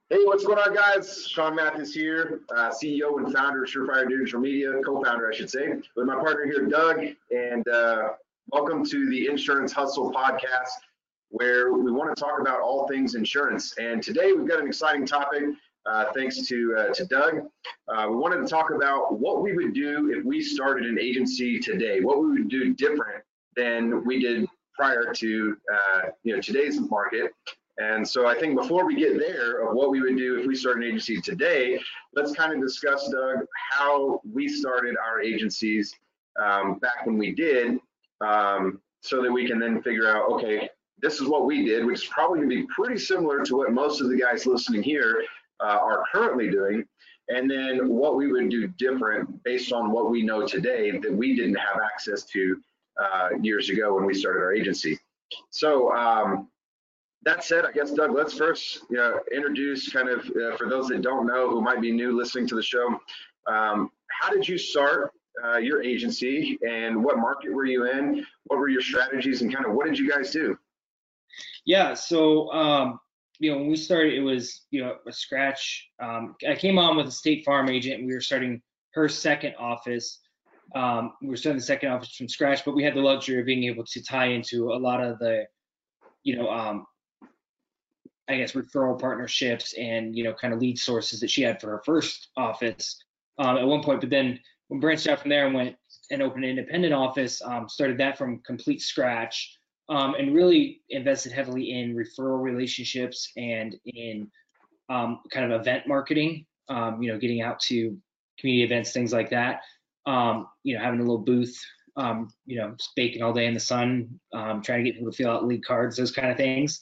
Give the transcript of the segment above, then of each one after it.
Hey, what's going on, guys? Sean Mathis here, CEO and founder of Surefire Digital Media, co-founder, I should say, with my partner here, Doug, and welcome to the Insurance Hustle podcast, where we want to talk about all things insurance. And today we've got an exciting topic, thanks to Doug. We wanted to talk about what we would do if we started an agency today, what we would do different than we did prior to today's market. And so I think before we get there of what we would do if we started an agency today, let's kind of discuss, Doug, how we started our agencies back when we did, so that we can then figure out, okay, this is what we did, which is probably gonna be pretty similar to what most of the guys listening here are currently doing, and then what we would do different based on what we know today that we didn't have access to years ago when we started our agency. So, that said, I guess, Doug, let's first introduce kind of, for those that don't know, who might be new listening to the show, how did you start your agency and what market were you in? What were your strategies and kind of what did you guys do? Yeah, so, when we started, it was, a scratch. I came on with a State Farm agent and we were starting her second office. We were starting the second office from scratch, but we had the luxury of being able to tie into a lot of the, I guess, referral partnerships and, kind of lead sources that she had for her first office at one point. But then we branched out from there and went and opened an independent office, started that from complete scratch, and really invested heavily in referral relationships and in kind of event marketing, getting out to community events, things like that, having a little booth, baking all day in the sun, trying to get people to fill out lead cards, those kind of things.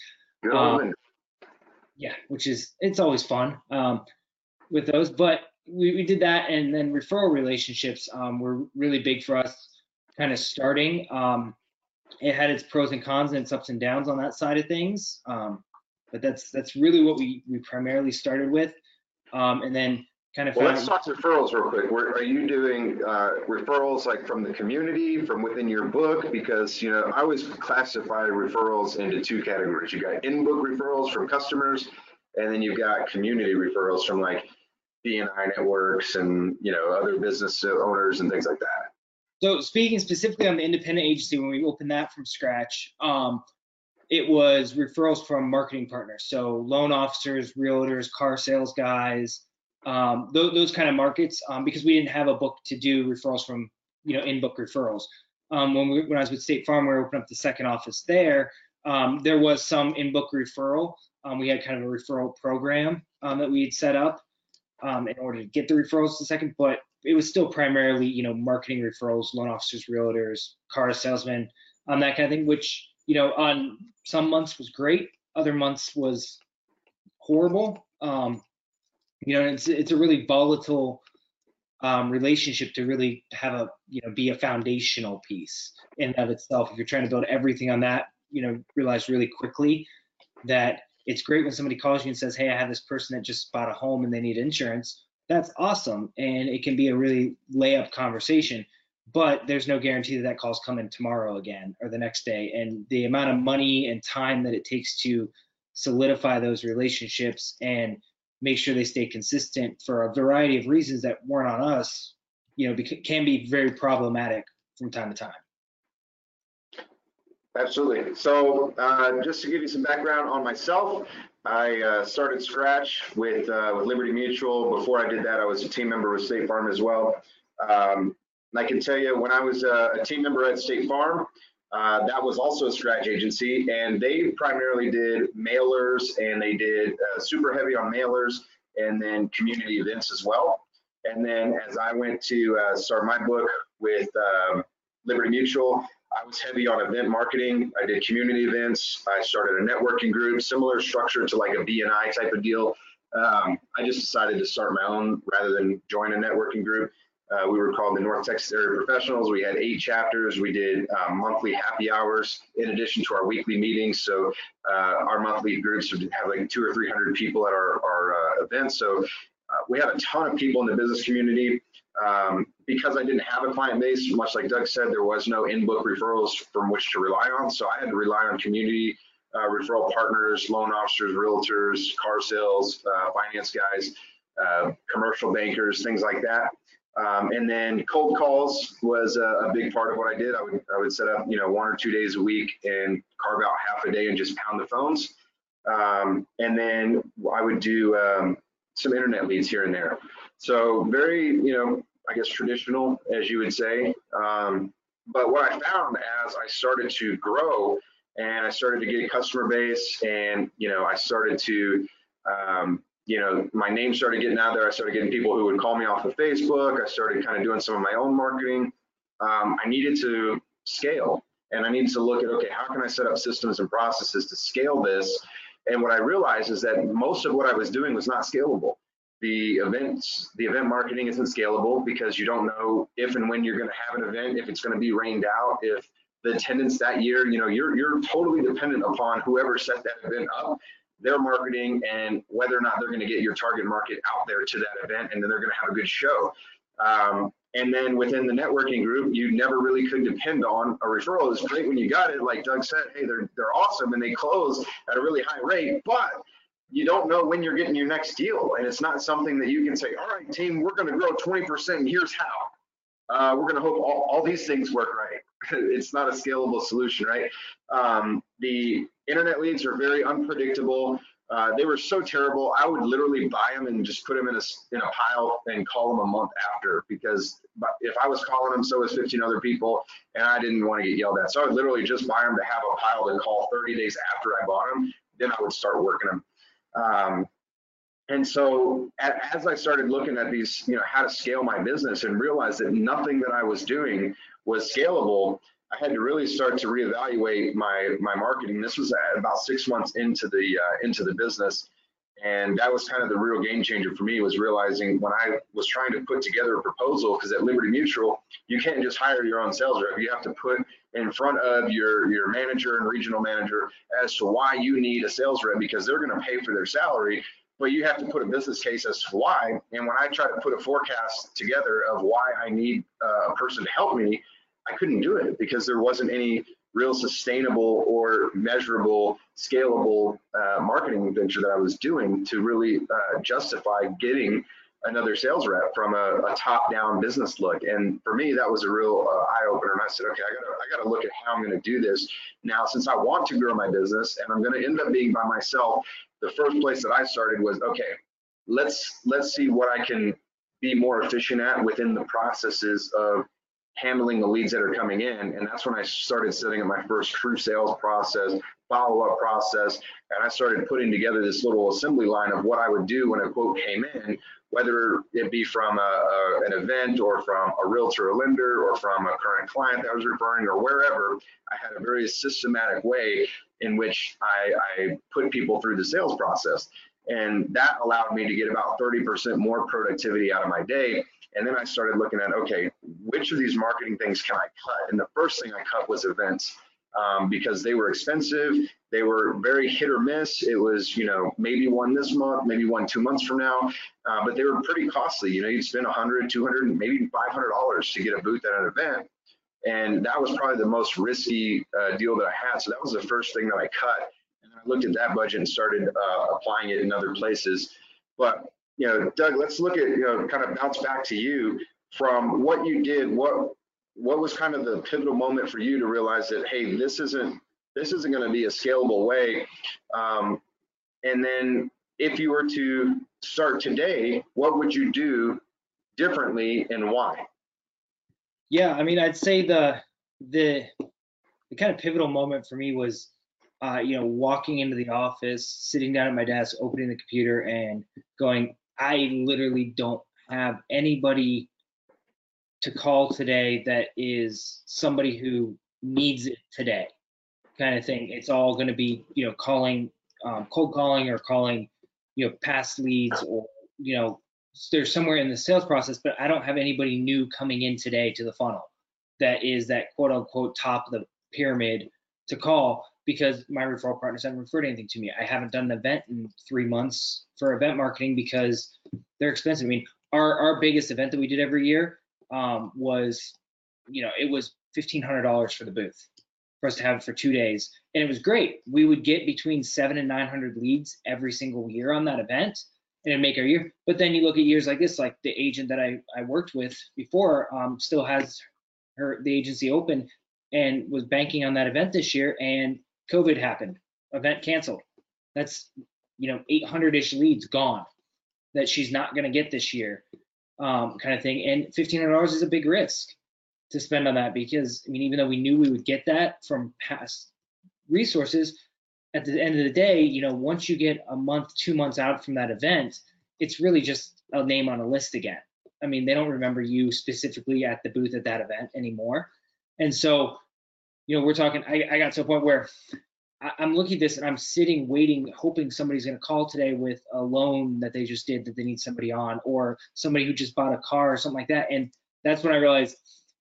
Yeah, it's always fun with those, but we did that, and then referral relationships were really big for us kind of starting. It had its pros and cons and its ups and downs on that side of things, but that's really what we primarily started with, and then kind of let's talk referrals real quick. Are you doing referrals like from the community, from within your book? Because I always classify referrals into two categories. You got in-book referrals from customers, and then you've got community referrals from like B&I networks and other business owners and things like that. So speaking specifically on the independent agency, when we opened that from scratch, it was referrals from marketing partners, so loan officers, realtors, car sales guys. Those kind of markets, because we didn't have a book to do referrals from, in-book referrals. When I was with State Farm, we opened up the second office there. There was some in-book referral. We had kind of a referral program that we had set up in order to get the referrals to second, but it was still primarily, marketing referrals, loan officers, realtors, car salesmen, that kind of thing, which, on some months was great, other months was horrible. It's a really volatile relationship to really have be a foundational piece in and of itself. If you're trying to build everything on that, realize really quickly that it's great when somebody calls you and says, hey, I have this person that just bought a home and they need insurance. That's awesome. And it can be a really layup conversation, but there's no guarantee that call's coming tomorrow again or the next day. And the amount of money and time that it takes to solidify those relationships and make sure they stay consistent for a variety of reasons that weren't on us, can be very problematic from time to time. Absolutely. So just to give you some background on myself, I started scratch with Liberty Mutual. Before I did that, I was a team member with State Farm as well. I can tell you, when I was a team member at State Farm, that was also a scratch agency, and they primarily did mailers, and they did super heavy on mailers, and then community events as well. And then as I went to start my book with Liberty Mutual, I was heavy on event marketing. I did community events. I started a networking group, similar structure to like a BNI type of deal. I just decided to start my own rather than join a networking group. We were called the North Texas Area Professionals. We had 8 chapters. We did monthly happy hours in addition to our weekly meetings. So our monthly groups would have like 200 or 300 people at our events. So we had a ton of people in the business community. Because I didn't have a client base, much like Doug said, there was no in-book referrals from which to rely on. So I had to rely on community referral partners, loan officers, realtors, car sales, finance guys, commercial bankers, things like that. And then cold calls was a big part of what I did. I would set up, 1 or 2 days a week and carve out half a day and just pound the phones. And then I would do some internet leads here and there. So very, I guess traditional, as you would say. But what I found as I started to grow and I started to get a customer base and, I started to, my name started getting out there. I started getting people who would call me off of Facebook. I started kind of doing some of my own marketing. I needed to scale and I needed to look at, okay, how can I set up systems and processes to scale this? And what I realized is that most of what I was doing was not scalable. The event marketing isn't scalable because you don't know if and when you're going to have an event, if it's going to be rained out, if the attendance that year, you're totally dependent upon whoever set that event up, their marketing, and whether or not they're going to get your target market out there to that event, and then they're going to have a good show. And then within the networking group, you never really could depend on a referral. It was great when you got it, like Doug said, hey, they're awesome and they close at a really high rate, but you don't know when you're getting your next deal. And it's not something that you can say, all right, team, we're going to grow 20% and here's how. We're going to hope all these things work right. It's not a scalable solution, right? The internet leads are very unpredictable. They were so terrible. I would literally buy them and just put them in a pile and call them a month after, because if I was calling them, so was 15 other people, and I didn't want to get yelled at. So I would literally just buy them to have a pile to call 30 days after I bought them. Then I would start working them. And so as I started looking at these, how to scale my business and realized that nothing that I was doing was scalable, I had to really start to reevaluate my marketing. This was about 6 months into the business. And that was kind of the real game changer for me, was realizing when I was trying to put together a proposal, because at Liberty Mutual, you can't just hire your own sales rep. You have to put in front of your manager and regional manager as to why you need a sales rep, because they're going to pay for their salary, but you have to put a business case as to why. And when I tried to put a forecast together of why I need a person to help me, I couldn't do it because there wasn't any real sustainable or measurable, scalable marketing venture that I was doing to really justify getting another sales rep from a top-down business look. And for me, that was a real eye-opener. And I said, okay, I got to look at how I'm going to do this now, since I want to grow my business and I'm going to end up being by myself. The first place that I started was, okay, let's see what I can be more efficient at within the processes of handling the leads that are coming in. And that's when I started setting up my first true sales process, follow-up process, and I started putting together this little assembly line of what I would do when a quote came in, whether it be from an event or from a realtor or lender or from a current client that I was referring or wherever. I had a very systematic way in which I put people through the sales process. And that allowed me to get about 30% more productivity out of my day. And then I started looking at, okay, which of these marketing things can I cut? And the first thing I cut was events, because they were expensive. They were very hit or miss. It was, maybe one this month, maybe one 2 months from now, but they were pretty costly. You'd spend $100, $200, maybe $500 to get a booth at an event. And that was probably the most risky deal that I had. So that was the first thing that I cut. And then I looked at that budget and started applying it in other places. But Doug, let's look at, kind of bounce back to you from what you did. What was kind of the pivotal moment for you to realize that, hey, this isn't going to be a scalable way? And then if you were to start today, what would you do differently and why? Yeah, I mean, I'd say the kind of pivotal moment for me was, walking into the office, sitting down at my desk, opening the computer and going, I literally don't have anybody to call today that is somebody who needs it today, kind of thing. It's all going to be, calling, cold calling or calling, past leads, or, there's somewhere in the sales process, but I don't have anybody new coming in today to the funnel that is that quote unquote top of the pyramid to call, because my referral partners haven't referred anything to me. I haven't done an event in 3 months for event marketing because they're expensive. I mean, our biggest event that we did every year was, it was $1,500 for the booth. for us to have it for 2 days. And it was great. We would get between 700 and 900 leads every single year on that event, and it'd make our year. But then you look at years like this, like the agent that I worked with before still has the agency open and was banking on that event this year, and COVID happened, event canceled. That's 800-ish leads gone that she's not going to get this year, kind of thing. And $1,500 is a big risk to spend on that, because even though we knew we would get that from past resources, at the end of the day, once you get a month, 2 months out from that event, it's really just a name on a list again. They don't remember you specifically at the booth at that event anymore. And so, we're talking, I got to a point where I'm looking at this and I'm sitting, waiting, hoping somebody's going to call today with a loan that they just did that they need somebody on, or somebody who just bought a car or something like that. And that's when I realized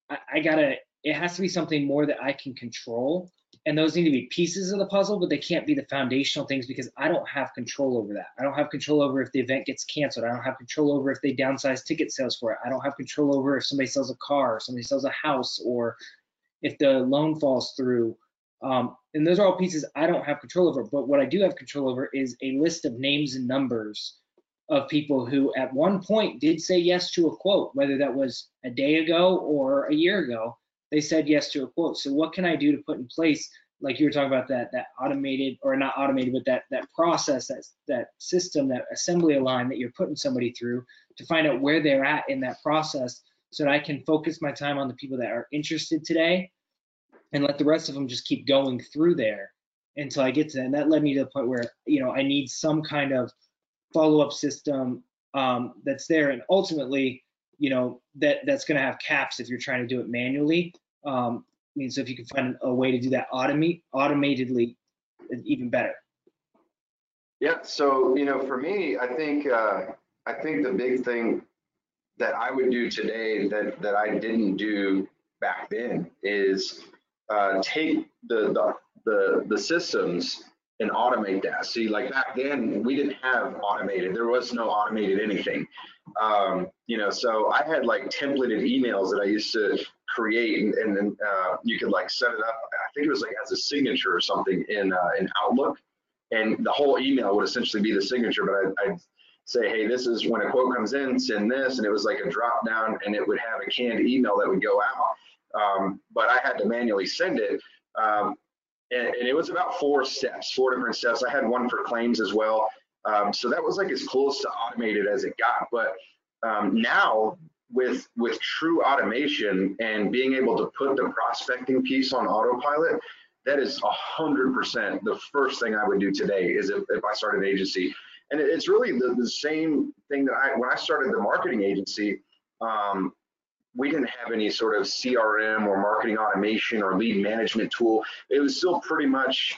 it has to be something more that I can control. And those need to be pieces of the puzzle, but they can't be the foundational things, because I don't have control over that. I don't have control over if the event gets canceled. I don't have control over if they downsize ticket sales for it. I don't have control over if somebody sells a car, or somebody sells a house, or if the loan falls through. And those are all pieces I don't have control over. But what I do have control over is a list of names and numbers of people who at one point did say yes to a quote, whether that was a day ago or a year ago. They said yes to a quote. So what can I do to put in place, like you were talking about, that automated, or not automated, but that process, that system, that assembly line that you're putting somebody through, to find out where they're at in that process, so that I can focus my time on the people that are interested today, and let the rest of them just keep going through there until I get to that. And that led me to the point where, I need some kind of follow-up system that's there. And ultimately, that's going to have caps if you're trying to do it manually. So if you can find a way to do that automatedly, even better. Yeah. So, for me, I think the big thing that I would do today that I didn't do back then is take the systems and automate that. See, like back then, we didn't have automated. There was no automated anything. So I had like templated emails that I used to create, and then you could like set it up. I think it was like as a signature or something in Outlook, and the whole email would essentially be the signature. But I'd say, hey, this is when a quote comes in, send this, and it was like a drop down, and it would have a canned email that would go out. But I had to manually send it. And it was about 4 different steps. I had one for claims as well. So that was like as close to automated as it got. But now with true automation and being able to put the prospecting piece on autopilot, that is 100% the first thing I would do today is if I started an agency. And it's really the same thing that when I started the marketing agency, we didn't have any sort of CRM or marketing automation or lead management tool. It was still pretty much,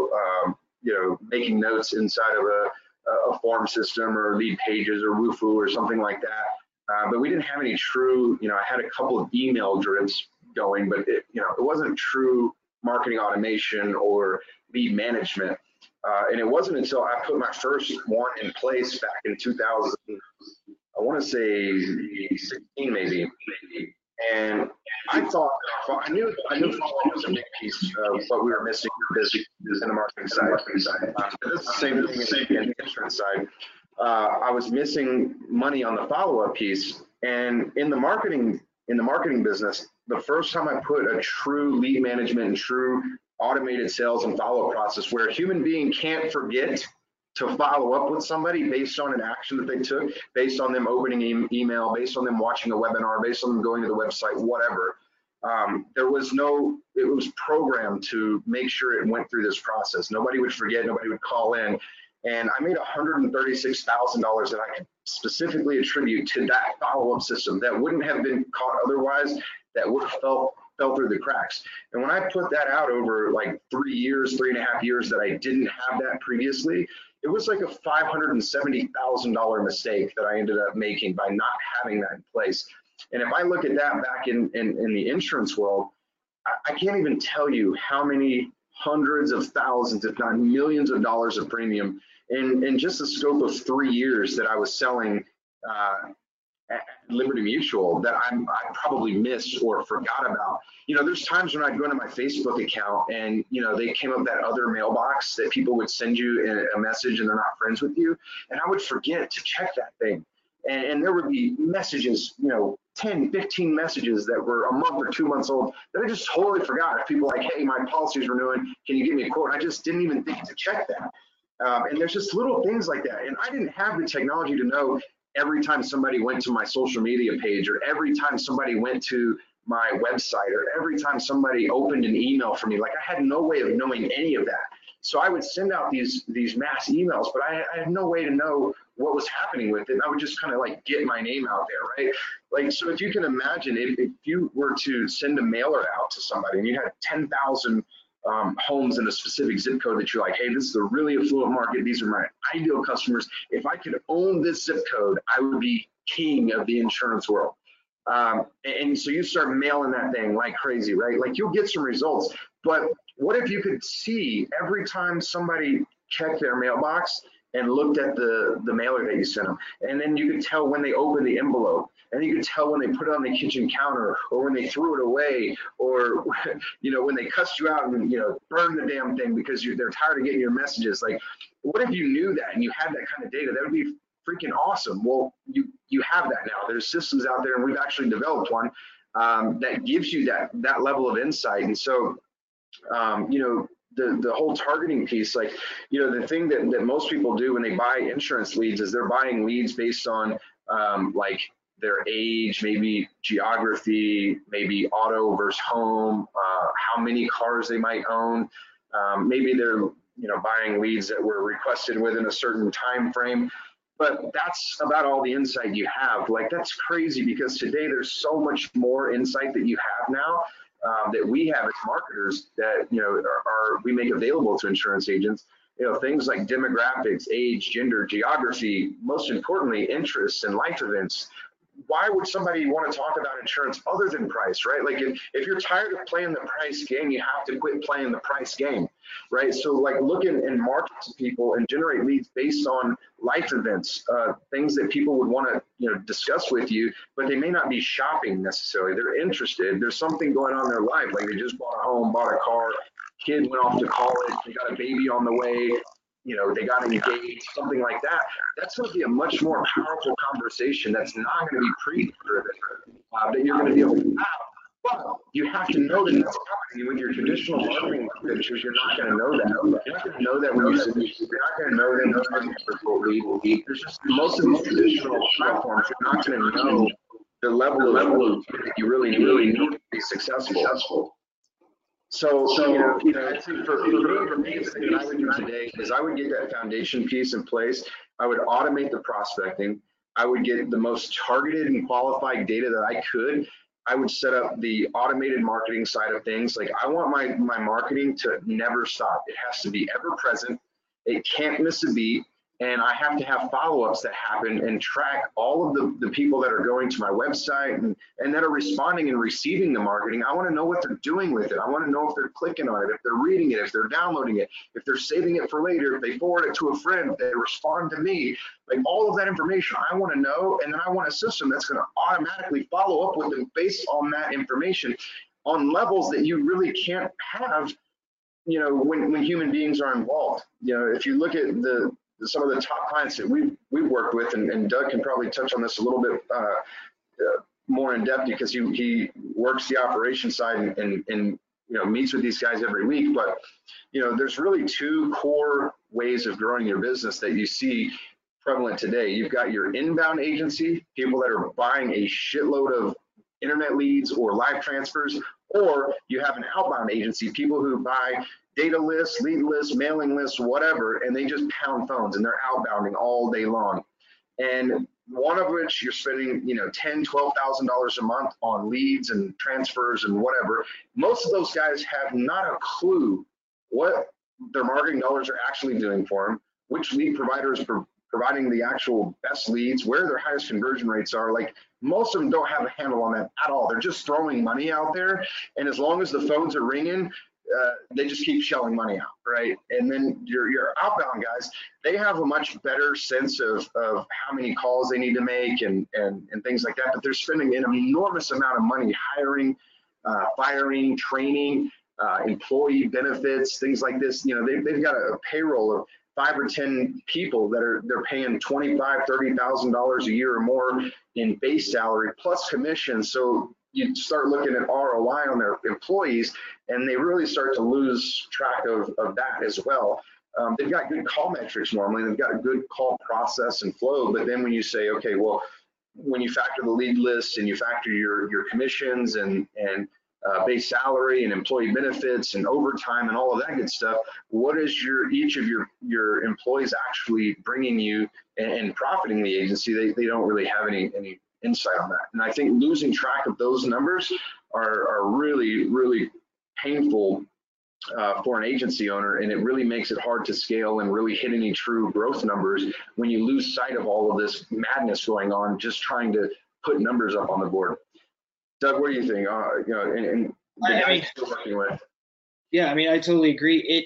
making notes inside of a form system or Lead Pages or Wufoo or something like that. But we didn't have any true, I had a couple of email drips going, but it wasn't true marketing automation or lead management. And it wasn't until I put my first one in place back in 2000, I want to say 16 maybe, and I thought I knew follow-up was a big piece of what we were missing in the marketing side. It's the same thing in the insurance side. I was missing money on the follow-up piece, and in the marketing business, the first time I put a true lead management and true automated sales and follow-up process where a human being can't forget to follow up with somebody based on an action that they took, based on them opening email, based on them watching a webinar, based on them going to the website, whatever. It was programmed to make sure it went through this process. Nobody would forget, nobody would call in. And I made $136,000 that I could specifically attribute to that follow-up system that wouldn't have been caught otherwise, that would have fell through the cracks. And when I put that out over like 3.5 years that I didn't have that previously, it was like a $570,000 mistake that I ended up making by not having that in place. And if I look at that back in the insurance world, I can't even tell you how many hundreds of thousands, if not millions of dollars of premium in just the scope of 3 years that I was selling at Liberty Mutual that I probably missed or forgot about. You know, there's times when I'd go into my Facebook account and, you know, they came up that other mailbox that people would send you a message and they're not friends with you. And I would forget to check that thing. And there would be messages, you know, 10, 15 messages that were a month or 2 months old that I just totally forgot. If people like, hey, my policy's renewing, can you give me a quote? I just didn't even think to check that. And there's just little things like that. And I didn't have the technology to know every time somebody went to my social media page, or every time somebody went to my website, or every time somebody opened an email for me. Like, I had no way of knowing any of that. So I would send out these mass emails, but I had no way to know what was happening with it. I would just kind of like get my name out there, right? Like, so if you can imagine, if you were to send a mailer out to somebody and you had 10,000 homes in a specific zip code that you're like, hey, this is a really affluent market, these are my ideal customers. If I could own this zip code, I would be king of the insurance world. And so you start mailing that thing like crazy, right? Like, you'll get some results, but what if you could see every time somebody checked their mailbox and looked at the mailer that you sent them, and then you could tell when they opened the envelope, and you could tell when they put it on the kitchen counter, or when they threw it away, or, you know, when they cussed you out and, you know, burned the damn thing because they're tired of getting your messages. Like, what if you knew that and you had that kind of data? That would be freaking awesome. Well, you have that now. There's systems out there, and we've actually developed one that gives you that level of insight. And so, you know, the whole targeting piece, like, you know, the thing that most people do when they buy insurance leads is they're buying leads based on like their age, maybe geography, maybe auto versus home, how many cars they might own. Maybe they're, you know, buying leads that were requested within a certain time frame. But that's about all the insight you have. Like, that's crazy, because today there's so much more insight that you have now that we have as marketers that, you know, we make available to insurance agents. You know, things like demographics, age, gender, geography, most importantly, interests and life events. Why would somebody want to talk about insurance other than price, right? Like, if you're tired of playing the price game, you have to quit playing the price game, right? So, like, look and market to people and generate leads based on life events, things that people would want to, you know, discuss with you, but they may not be shopping necessarily. They're interested. There's something going on in their life, like they just bought a home, bought a car, kid went off to college, they got a baby on the way, you know, they got engaged, something like that. That's going to be a much more powerful conversation that's not going to be pre-driven, that you're going to be able to have. But you have to know that that's happening. With your traditional marketing pictures, you're not going to know that. You're not going to know that when you send, you're not going to know that targeting for quote lead. There's just most of these traditional platforms, you're not going to know the level of that you really need to be successful. So you know, I think for me, the thing that I would do today is I would get that foundation piece in place. I would automate the prospecting. I would get the most targeted and qualified data that I could. I would set up the automated marketing side of things. Like, I want my marketing to never stop. It has to be ever present. It can't miss a beat. And I have to have follow-ups that happen and track all of the people that are going to my website and that are responding and receiving the marketing. I want to know what they're doing with it. I want to know if they're clicking on it, if they're reading it, if they're downloading it, if they're saving it for later, if they forward it to a friend, if they respond to me. Like, all of that information I want to know, and then I want a system that's going to automatically follow up with them based on that information on levels that you really can't have, you know, when human beings are involved. You know, if you look at some of the top clients that we've worked with, and Doug can probably touch on this a little bit more in depth, because he works the operation side and you know, meets with these guys every week. But, you know, there's really two core ways of growing your business that you see prevalent today. You've got your inbound agency, people that are buying a shitload of internet leads or live transfers, or you have an outbound agency, people who buy data lists, lead lists, mailing lists, whatever, and they just pound phones and they're outbounding all day long. And one of which you're spending, you know, $10,000, $12,000 a month on leads and transfers and whatever. Most of those guys have not a clue what their marketing dollars are actually doing for them, which lead provider is providing the actual best leads, where their highest conversion rates are. Like, most of them don't have a handle on that at all. They're just throwing money out there, and as long as the phones are ringing, they just keep shelling money out, right? And then your outbound guys, they have a much better sense of how many calls they need to make and things like that. But they're spending an enormous amount of money hiring, firing, training, employee benefits, things like this. You know, they've got a payroll of 5 or 10 people that they're paying $25,000, $30,000 a year or more in base salary plus commission. So you start looking at ROI on their employees, and they really start to lose track of that as well. They've got good call metrics normally, they've got a good call process and flow, but then when you say, okay, well, when you factor the lead list and you factor your commissions and base salary and employee benefits and overtime and all of that good stuff, what is each of your employees actually bringing you and profiting the agency? They don't really have any insight on that. And I think losing track of those numbers are really, really painful for an agency owner, and it really makes it hard to scale and really hit any true growth numbers when you lose sight of all of this madness going on, just trying to put numbers up on the board. Doug, what do you think? You know, and the guys you're working with. Yeah, I mean, I totally agree.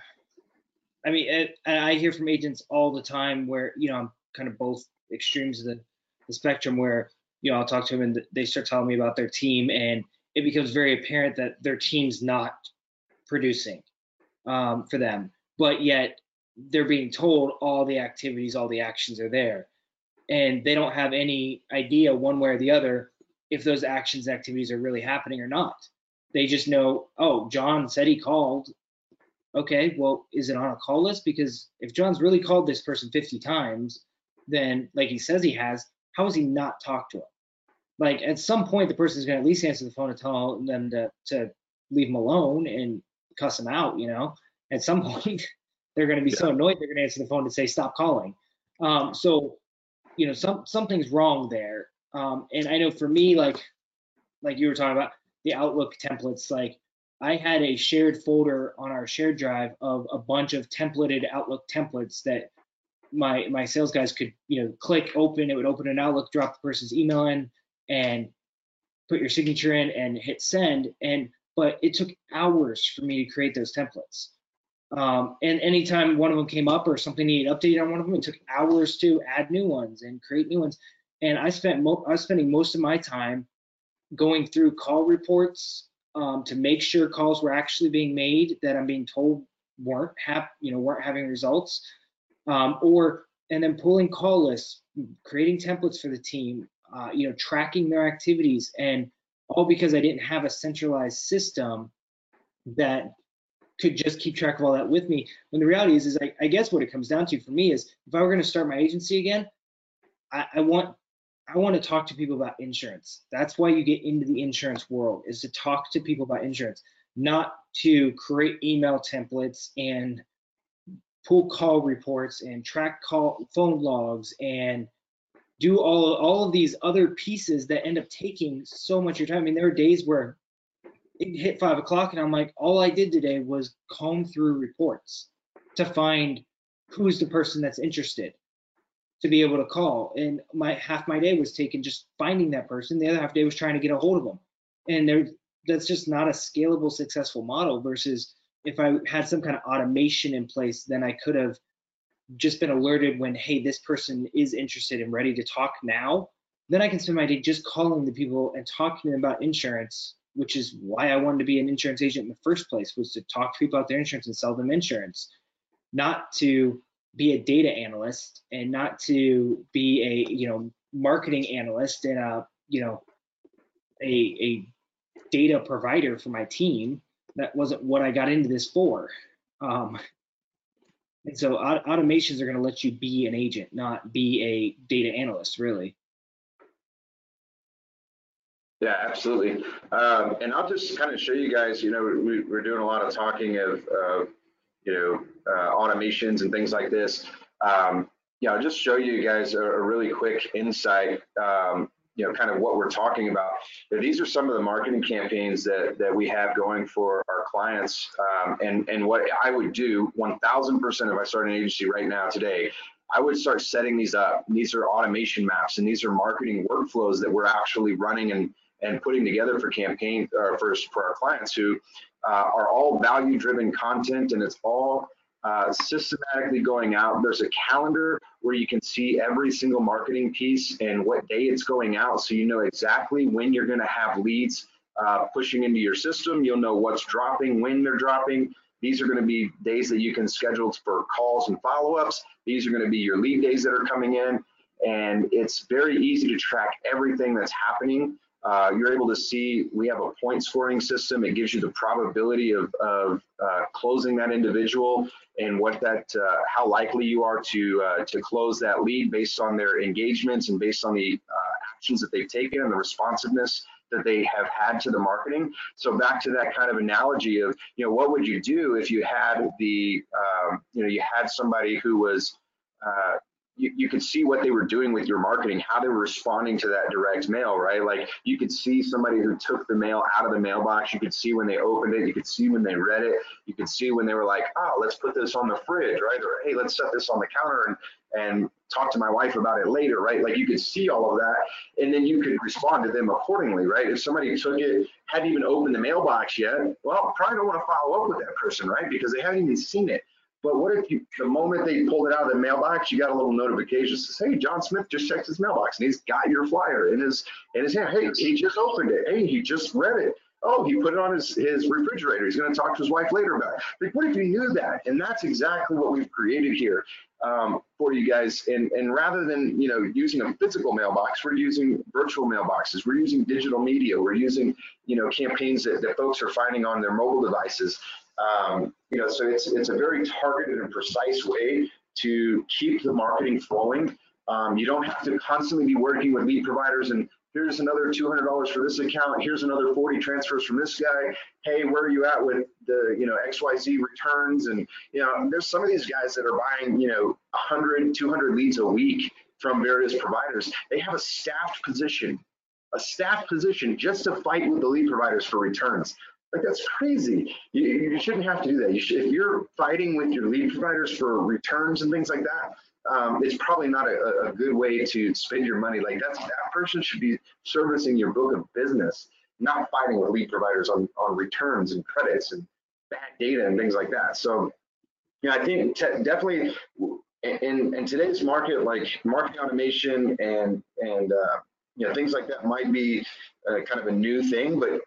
I hear from agents all the time where, you know, I'm kind of both extremes of the spectrum where, you know, I'll talk to them and they start telling me about their team, and it becomes very apparent that their team's not producing for them, but yet they're being told all the activities, all the actions are there, and they don't have any idea one way or the other if those actions, activities are really happening or not. They just know, oh, John said he called. Okay, well, is it on a call list? Because if John's really called this person 50 times, then like he says he has, how has he not talked to him? Like at some point, the person's gonna at least answer the phone and tell them to leave him alone and cuss him out, you know? At some point, they're gonna be so annoyed, they're gonna answer the phone and say, stop calling. So, you know, something's wrong there. And I know for me, like you were talking about the Outlook templates, like I had a shared folder on our shared drive of a bunch of templated Outlook templates that my sales guys could, you know, click open, it would open an Outlook, drop the person's email in and put your signature in and hit send. But it took hours for me to create those templates. And anytime one of them came up or something needed updated on one of them, it took hours to add new ones and create new ones. And I was spending most of my time going through call reports to make sure calls were actually being made that I'm being told weren't having results, and then pulling call lists, creating templates for the team, you know, tracking their activities, and all because I didn't have a centralized system that could just keep track of all that with me. When the reality is I guess what it comes down to for me is if I were going to start my agency again, I want to talk to people about insurance. That's why you get into the insurance world, is to talk to people about insurance, not to create email templates and pull call reports and track phone logs and do all of these other pieces that end up taking so much of your time. I mean, there are days where it hit 5 o'clock and I'm like, all I did today was comb through reports to find who's the person that's interested to be able to call. And half my day was taken just finding that person. The other half day was trying to get a hold of them. And that's just not a scalable, successful model. Versus if I had some kind of automation in place, then I could have just been alerted when, hey, this person is interested and ready to talk now. Then I can spend my day just calling the people and talking to them about insurance, which is why I wanted to be an insurance agent in the first place, was to talk to people about their insurance and sell them insurance, not to be a data analyst and not to be a, you know, marketing analyst and a data provider for my team. That wasn't what I got into this for. And so automations are going to let you be an agent, not be a data analyst, really. Yeah, absolutely. And I'll just kind of show you guys, you know, we're doing a lot of talking of automations and things like this. Yeah, I'll just show you guys a really quick insight, you know, kind of what we're talking about. These are some of the marketing campaigns that we have going for our clients. And what I would do 1000% if I start an agency right now today, I would start setting these up. These are automation maps, and these are marketing workflows that we're actually running and putting together for campaign or for our clients who are all value-driven content, and it's all systematically going out. There's a calendar where you can see every single marketing piece and what day it's going out, so you know exactly when you're going to have leads pushing into your system. You'll know what's dropping, when they're dropping. These are going to be days that you can schedule for calls and follow-ups. These are going to be your lead days that are coming in, and it's very easy to track everything that's happening. You're able to see, we have a point scoring system. It gives you the probability of closing that individual and what that, how likely you are to close that lead based on their engagements and based on the actions that they've taken and the responsiveness that they have had to the marketing. So back to that kind of analogy of, what would you do if you had the, you had somebody who was, you could see what they were doing with your marketing, how they were responding to that direct mail, right? Like you could see somebody who took the mail out of the mailbox. You could see when they opened it. You could see when they read it. You could see when they were like, oh, let's put this on the fridge, right? Or, hey, let's set this on the counter and talk to my wife about it later, right? Like you could see all of that, and then you could respond to them accordingly, right? If somebody took it, hadn't even opened the mailbox yet, well, probably don't want to follow up with that person, right? Because they haven't even seen it. But what if the moment they pulled it out of the mailbox, you got a little notification that says, hey, John Smith just checked his mailbox and he's got your flyer in his hand. Hey, he just opened it. Hey, he just read it. Oh, he put it on his refrigerator. He's going to talk to his wife later about it. Like, what if you knew that? And that's exactly what we've created here for you guys. And rather than, using a physical mailbox, we're using virtual mailboxes. We're using digital media. We're using, campaigns that folks are finding on their mobile devices. So it's a very targeted and precise way to keep the marketing flowing. You don't have to constantly be working with lead providers and here's another $200 for this account. Here's another 40 transfers from this guy. Hey, where are you at with the, XYZ returns? And, there's some of these guys that are buying, 100, 200 leads a week from various providers. They have a staffed position just to fight with the lead providers for returns. Like, that's crazy. You shouldn't have to do that. If you're fighting with your lead providers for returns and things like that, it's probably not a good way to spend your money. Like that person should be servicing your book of business, not fighting with lead providers on returns and credits and bad data and things like that. So, I think definitely in today's market, like marketing automation and things like that might be kind of a new thing, but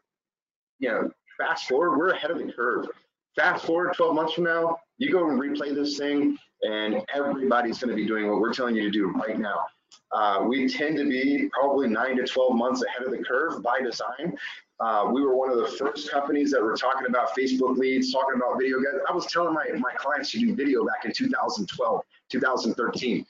fast forward, we're ahead of the curve. Fast forward 12 months from now, you go and replay this thing, and everybody's going to be doing what we're telling you to do right now. We tend to be probably 9 to 12 months ahead of the curve by design. We were one of the first companies that were talking about Facebook leads, talking about video. I was telling my clients to do video back in 2012, 2013.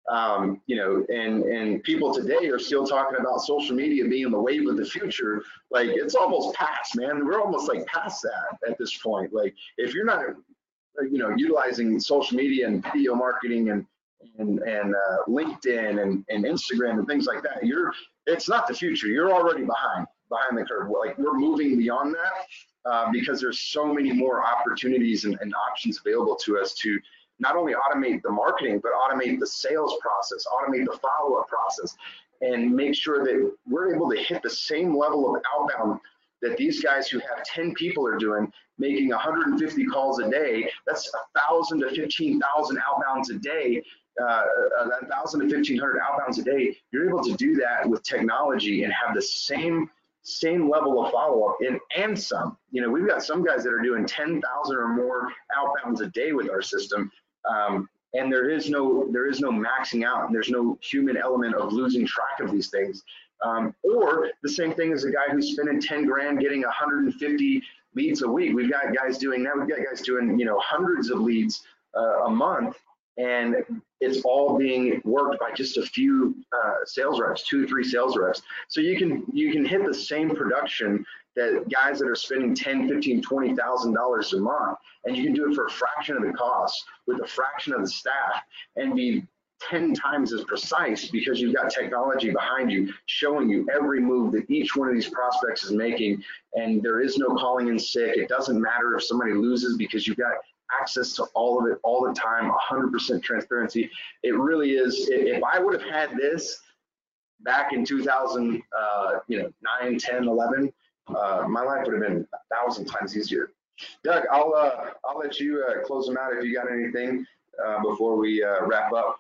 And people today are still talking about social media being the wave of the future. Like, it's almost past, man. We're almost like past that at this point. Like, if you're not, utilizing social media and video marketing and LinkedIn and Instagram and things like that, it's not the future. You're already behind the curve. Like, we're moving beyond that because there's so many more opportunities and options available to us to not only automate the marketing, but automate the sales process, automate the follow-up process, and make sure that we're able to hit the same level of outbound that these guys who have 10 people are doing, making 150 calls a day. That's 1,000 to 15,000 outbounds a day, 1,000 to 1,500 outbounds a day. You're able to do that with technology and have the same level of follow-up and some. We've got some guys that are doing 10,000 or more outbounds a day with our system. And there is no maxing out, and there's no human element of losing track of these things. Or the same thing as a guy who's spending 10 grand getting 150 leads a week. We've got guys doing that. We've got guys doing, hundreds of leads a month, and it's all being worked by just a few sales reps, 2 or 3 sales reps. So you can hit the same production that guys that are spending $10, $15, $20,000 a month, and you can do it for a fraction of the cost with a fraction of the staff and be 10 times as precise because you've got technology behind you showing you every move that each one of these prospects is making, and there is no calling in sick. It doesn't matter if somebody loses because you've got access to all of it all the time, 100% transparency. It really is. If I would have had this back in 2000, 9, 10, 11, my life would have been 1,000 times easier. Doug, I'll let you close them out if you got anything before we wrap up.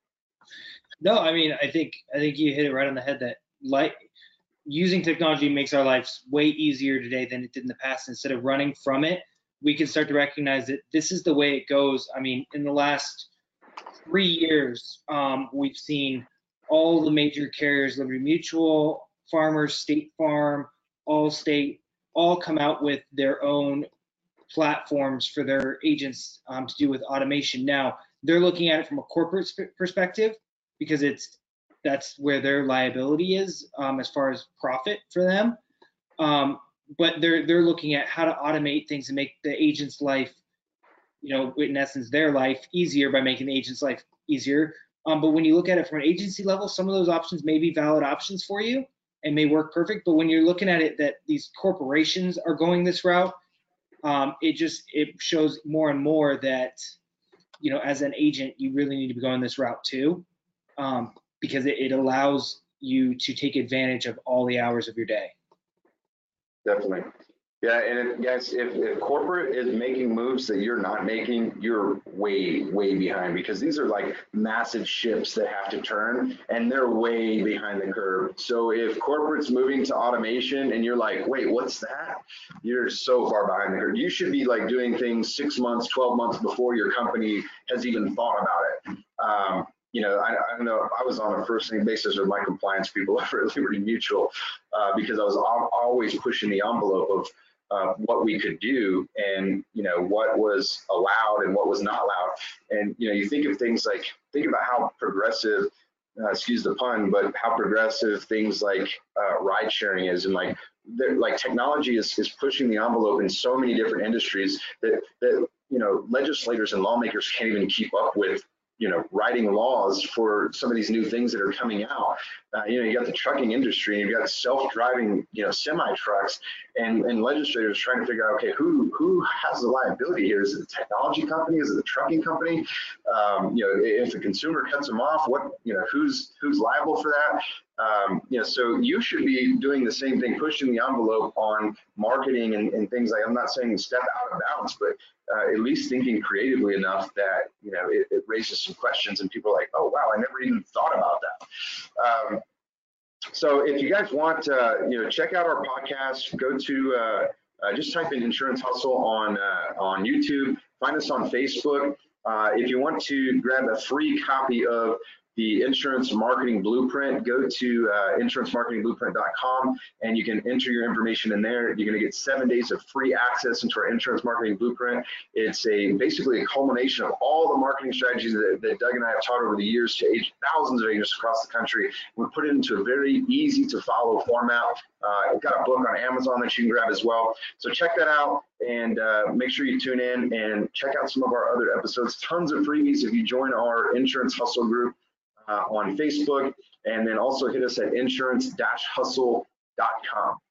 No, I mean, I think you hit it right on the head that using technology makes our lives way easier today than it did in the past. Instead of running from it, we can start to recognize that this is the way it goes. I mean, in the last 3 years, we've seen all the major carriers, Liberty Mutual, Farmers, State Farm, Allstate, all come out with their own platforms for their agents to do with automation. Now, they're looking at it from a corporate perspective because that's where their liability is as far as profit for them. But they're looking at how to automate things and make the agent's life, in essence, their life easier by making the agent's life easier. But when you look at it from an agency level, some of those options may be valid options for you and may work perfect. But when you're looking at it that these corporations are going this route, it shows more and more that, as an agent, you really need to be going this route too, because it allows you to take advantage of all the hours of your day. Definitely. Yeah, and guys, if corporate is making moves that you're not making, you're way, way behind, because these are like massive ships that have to turn and they're way behind the curve. So if corporate's moving to automation and you're like, wait, what's that? You're so far behind the curve. You should be like doing things 6 months, 12 months before your company has even thought about it. I know I was on a first name basis with my compliance people over at Liberty Mutual because I was always pushing the envelope of what we could do and, what was allowed and what was not allowed. And, you think of things like, think about how progressive, excuse the pun, but how progressive things like ride sharing is. And like technology is pushing the envelope in so many different industries that legislators and lawmakers can't even keep up with, writing laws for some of these new things that are coming out. You got the trucking industry, and you've got self-driving, semi trucks, and legislators trying to figure out, okay, who has the liability here? Is it the technology company? Is it the trucking company? If the consumer cuts them off, who's liable for that? So you should be doing the same thing, pushing the envelope on marketing and things like, I'm not saying step out of bounds, but at least thinking creatively enough that, it raises some questions and people are like, oh, wow, I never even thought about that. So if you guys want to, check out our podcast, go to, just type in Insurance Hustle on YouTube, find us on Facebook. If you want to grab a free copy of the Insurance Marketing Blueprint, go to insurancemarketingblueprint.com and you can enter your information in there. You're going to get 7 days of free access into our Insurance Marketing Blueprint. It's basically a culmination of all the marketing strategies that Doug and I have taught over the years to thousands of agents across the country. We put it into a very easy to follow format. I've got a book on Amazon that you can grab as well. So check that out and make sure you tune in and check out some of our other episodes. Tons of freebies if you join our Insurance Hustle group on Facebook, and then also hit us at insurance-hustle.com.